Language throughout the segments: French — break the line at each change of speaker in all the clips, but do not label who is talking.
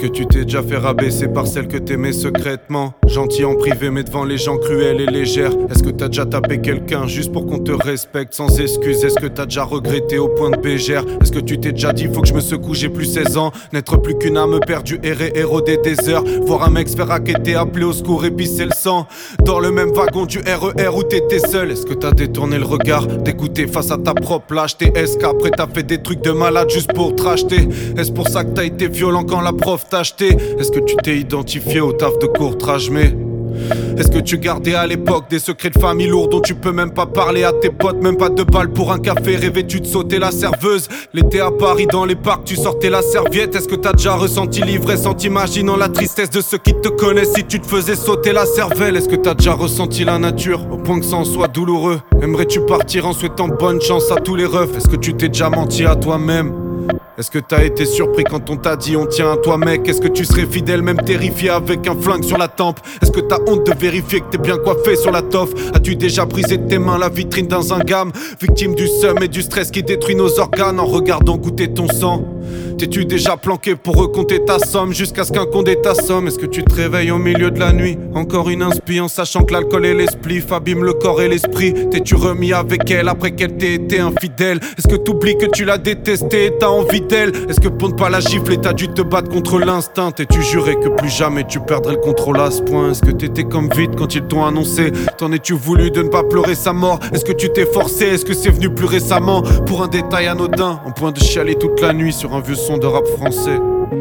que tu t'es déjà fait rabaisser par celle que t'aimais secrètement? Gentil en privé mais devant les gens cruelle et légère. Est-ce que t'as déjà tapé quelqu'un juste pour qu'on te respecte sans excuse? Est-ce que t'as déjà regretté au point de bégère? Est-ce que tu t'es déjà dit faut que je me secoue, j'ai plus 16 ans? N'être plus qu'une âme perdue, errer, éroder des heures. Voir un mec se faire raqueter, appeler au secours, épicer le sang. Dans le même wagon du RER où t'étais seul. Est-ce que t'as détourné le regard, d'écouter face à ta propre lâcheté? Est-ce qu'après t'as fait des trucs de malade juste pour te racheter? Est-ce pour ça que t'as été violent quand la prof t'a acheté? Est-ce que tu t'es identifié au taf de court-trage? Mais est-ce que tu gardais à l'époque des secrets de famille lourds dont tu peux même pas parler à tes potes? Même pas de balles pour un café, rêvais-tu de sauter la serveuse? L'été à Paris dans les parcs, tu sortais la serviette. Est-ce que t'as déjà ressenti l'ivresse en t'imaginant la tristesse de ceux qui te connaissent si tu te faisais sauter la cervelle? Est-ce que t'as déjà ressenti la nature au point que ça en soit douloureux? Aimerais-tu partir en souhaitant bonne chance à tous les refs? Est-ce que tu t'es déjà menti à toi-même? Est-ce que t'as été surpris quand on t'a dit on tient à toi mec? Est-ce que tu serais fidèle même terrifié avec un flingue sur la tempe? Est-ce que t'as honte de vérifier que t'es bien coiffé sur la toffe? As-tu déjà brisé de tes mains la vitrine dans un gamme? Victime du seum et du stress qui détruit nos organes en regardant goûter ton sang? T'es-tu déjà planqué pour recompter ta somme jusqu'à ce qu'un condé t'assomme? Est-ce que tu te réveilles au milieu de la nuit, encore une inspi, en sachant que l'alcool et l'esprit abîment le corps et l'esprit? T'es-tu remis avec elle après qu'elle t'ait été infidèle? Est-ce que t'oublies que tu l'as détestée et t'as envie d'elle? Est-ce que pour ne pas la gifler t'as dû te battre contre l'instinct? T'es-tu juré que plus jamais tu perdrais le contrôle à ce point? Est-ce que t'étais comme vite quand ils t'ont annoncé? T'en es-tu voulu de ne pas pleurer sa mort? Est-ce que tu t'es forcé? Est-ce que c'est venu plus récemment? Pour un détail anodin, en point de chialer toute la nuit sur un vieux son de rap français.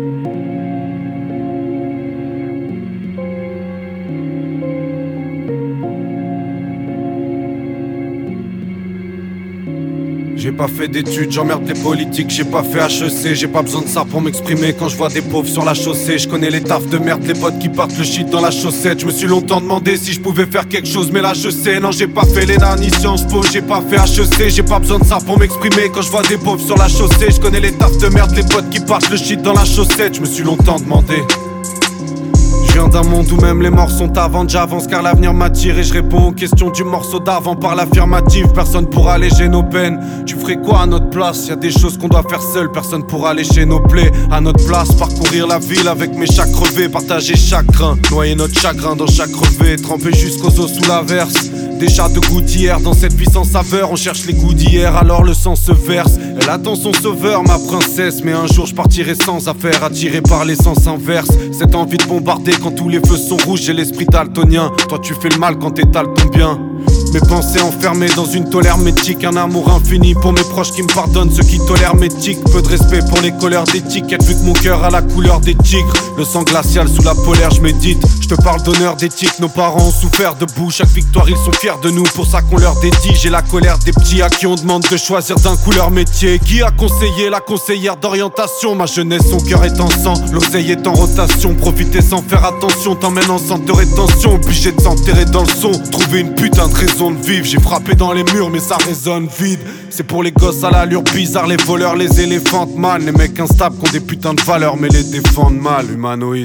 J'ai pas fait d'études, j'emmerde les politiques, j'ai pas fait HEC, j'ai pas besoin de ça pour m'exprimer quand je vois des pauvres sur la chaussée. Je connais les tafs de merde, les potes qui partent le shit dans la chaussette. Je me suis longtemps demandé si je pouvais faire quelque chose, mais là je sais. Non, j'ai pas fait l'ENA ni Sciences Po, j'ai pas fait HEC, j'ai pas besoin de ça pour m'exprimer quand je vois des pauvres sur la chaussée. Je connais les tafs de merde, les potes qui partent le shit dans la chaussette. Je me suis longtemps demandé. Je viens d'un monde où même les morts sont avant, j'avance car l'avenir m'attire et je réponds aux questions du morceau d'avant par l'affirmative. Personne pourra alléger nos peines, tu ferais quoi à notre place? Y'a des choses qu'on doit faire seul, personne pourra lécher nos plaies. À notre place, parcourir la ville avec mes chats crevés, partager chaque grain, noyer notre chagrin dans chaque revêt, tremper jusqu'aux os sous l'averse. Des chats de goût d'hier, dans cette vie sans saveur, on cherche les goûts d'hier, alors le sang se verse. Elle attend son sauveur, ma princesse, mais un jour je partirai sans affaire, attiré par l'essence inverse. Cette envie de bombarder quand tous les feux sont rouges, j'ai l'esprit daltonien. Toi tu fais le mal quand t'étales ton bien. Mes pensées enfermées dans une tolère métique, un amour infini pour mes proches qui me pardonnent, ceux qui tolèrent mes tics. Peu de respect pour les couleurs d'étiquette, vu que mon cœur a la couleur des tigres. Le sang glacial sous la polaire, je médite. Je te parle d'honneur d'éthique, nos parents ont souffert debout. Chaque victoire ils sont fiers de nous, pour ça qu'on leur dédie. J'ai la colère des petits à qui on demande de choisir d'un coup leur métier. Qui a conseillé la conseillère d'orientation? Ma jeunesse, son cœur est en sang, l'oseille est en rotation. Profiter sans faire attention, t'emmène en centre de rétention. Obligé de s'enterrer dans le son, trouver une putain de raison de vivre. J'ai frappé dans les murs mais ça résonne vide. C'est pour les gosses à l'allure bizarre, les voleurs, les éléphantes mal. Les mecs instables qui ont des putains de valeurs mais les défendent mal. Humanoïde.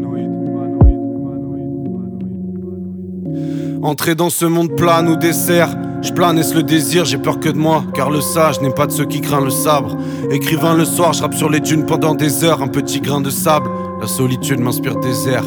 Entrer dans ce monde plat nous dessert. Je plane, est-ce le désir? J'ai peur que de moi, car le sage n'est pas de ceux qui craignent le sabre. Écrivain le soir, je rappe sur les dunes pendant des heures. Un petit grain de sable, la solitude m'inspire des airs.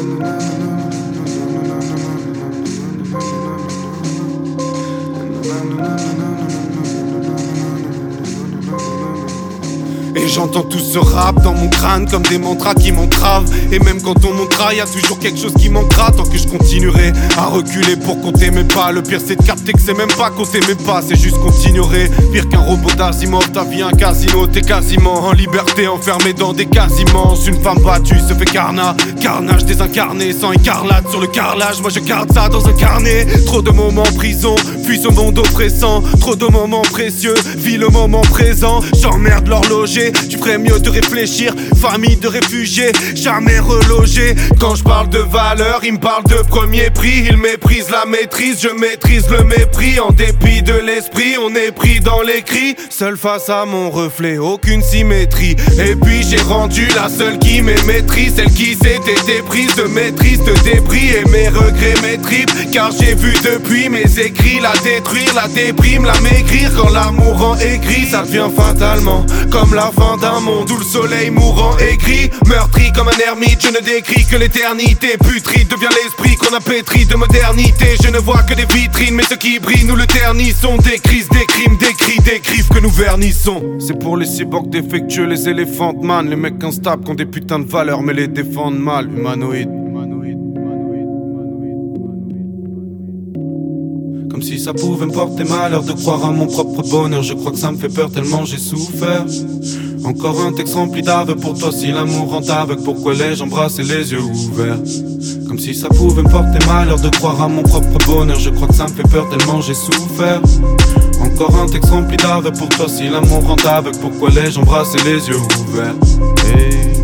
Et j'entends tout ce rap dans mon crâne comme des mantras qui m'entravent. Et même quand on montera, y'a toujours quelque chose qui manquera. Tant que je continuerai à reculer pour compter mes pas. Le pire c'est de capter que c'est même pas compter mes pas, c'est juste qu'on t'ignorait. Pire qu'un robot d'Asimov, ta vie un casino. T'es quasiment en liberté, enfermé dans des casiments. Une femme battue se fait carnage désincarné, sans écarlate sur le carrelage. Moi je garde ça dans un carnet. Trop de moments en prison, puis ce monde oppressant. Trop de moments précieux, vis le moment présent. J'emmerde l'horloger. Tu ferais mieux de réfléchir, famille de réfugiés, jamais relogés. Quand je parle de valeur, il me parle de premier prix. Il méprise la maîtrise, je maîtrise le mépris. En dépit de l'esprit, on est pris dans les cris. Seul face à mon reflet, aucune symétrie. Et puis j'ai rendu la seule qui m'émaîtrise, celle qui s'était déprise de maîtrise, de débris. Et mes regrets, mes tripes, car j'ai vu depuis mes écrits la détruire, la déprime, la maigrir. Quand l'amour rend aigri, ça devient fatalement comme la fin d'un monde où le soleil mourant est gris, meurtri comme un ermite. Je ne décris que l'éternité, putride devient l'esprit qu'on a pétri de modernité. Je ne vois que des vitrines, mais ceux qui brillent nous le ternissons. Des crises, des crimes, des cris, des griffes que nous vernissons. C'est pour les cyborgs défectueux, les éléphants man, les mecs instables qui ont des putains de valeurs mais les défendent mal. Humanoïdes. Comme si ça pouvait me porter malheur de croire à mon propre bonheur. Je crois que ça me fait peur tellement j'ai souffert. Encore un texte rempli d'aveux pour toi. Si l'amour rend aveugle, pourquoi l'ai-je embrassé les yeux ouverts? Comme si ça pouvait me porter malheur de croire à mon propre bonheur. Je crois que ça me fait peur tellement j'ai souffert. Encore un texte rempli d'aveux pour toi. Si l'amour rend aveugle, pourquoi l'ai-je embrassé les yeux ouverts? Hey.